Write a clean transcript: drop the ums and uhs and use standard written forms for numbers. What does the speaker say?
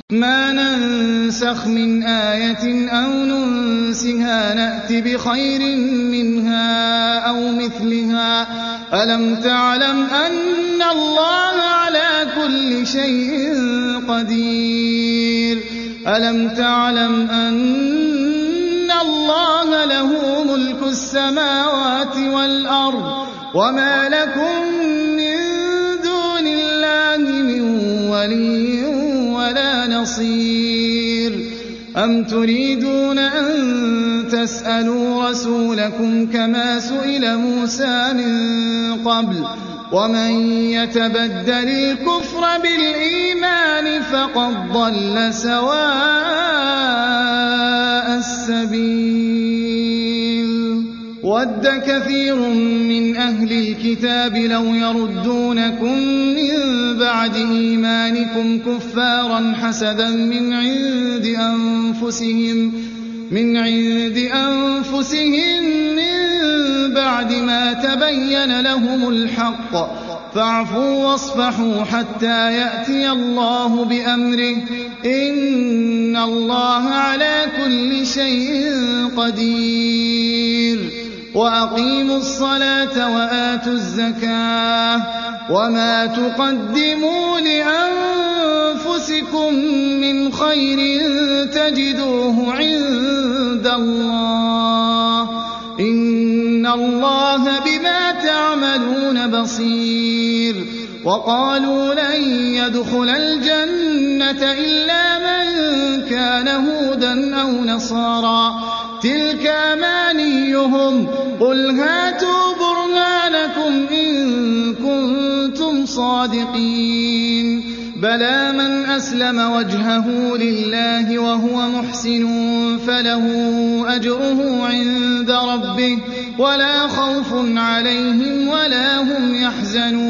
مَا نَنسَخْ مِنْ آيَةٍ أَوْ نُنسِهَا نَأْتِ بِخَيْرٍ مِّنْهَا أَوْ مِثْلِهَا ۗ أَلَمْ تَعْلَمْ أَنَّ اللَّهَ عَلَىٰ كُلِّ شَيْءٍ قَدِيرٌ أَلَمْ تَعْلَمْ أَنَّ اللَّهَ لَهُ مُلْكُ السَّمَاوَاتِ وَالْأَرْضِ وَمَا لَكُم مِّن دُونِ اللَّهِ مِن وَلِيٍّ وَلَا نَصِيرٍ أَمْ تُرِيدُونَ أَن تَسْأَلُوا رَسُولَكُمْ كَمَا سُئِلَ مُوسَىٰ مِن قَبْلُ ۗ وَمَن يَتَبَدَّلِ الْكُفْرَ بِالْإِيمَانِ فَقَدْ ضَلَّ سَوَاءَ السَّبِيلِ وَدَّ كَثِيرٌ مِّنْ أَهْلِ الْكِتَابِ لَوْ يَرُدُّونَكُم مِّن بَعْدِ إِيمَانِكُمْ كُفَّارًا حَسَدًا مِّنْ عِندِ أَنفُسِهِم مِّن بَعْدِ مَا تَبَيَّنَ لَهُمُ الْحَقُّ ۖ فَاعْفُوا وَاصْفَحُوا حَتَّىٰ يَأْتِيَ اللَّهُ بِأَمْرِهِ ۗ إِنَّ اللَّهَ عَلَىٰ كُلِّ شَيْءٍ قَدِيرٌ وَأَقِيمُوا الصَّلَاةَ وَآتُوا الزَّكَاةَ ۚ وَمَا تُقَدِّمُوا لِأَنفُسِكُم مِّنْ خَيْرٍ تَجِدُوهُ عِندَ اللَّهِ ۗ إِنَّ اللَّهَ بِمَا تَعْمَلُونَ بَصِيرٌ وَقَالُوا لَن يَدْخُلَ الْجَنَّةَ إِلَّا مَن كَانَ هُودًا أَوْ نَصَارَىٰ ۗ تِلْكَ أَمَانِيُّهُمْ ۖ قُلْ هَاتُوا بُرْهَانَكُمْ إِن كُنتُمْ صَادِقِينَ بَلَىٰ مَنْ أَسْلَمَ وَجْهَهُ لِلَّهِ وَهُوَ مُحْسِنٌ فَلَهُ أَجْرُهُ عِندَ رَبِّهِ وَلَا خَوْفٌ عَلَيْهِمْ وَلَا هُمْ يَحْزَنُونَ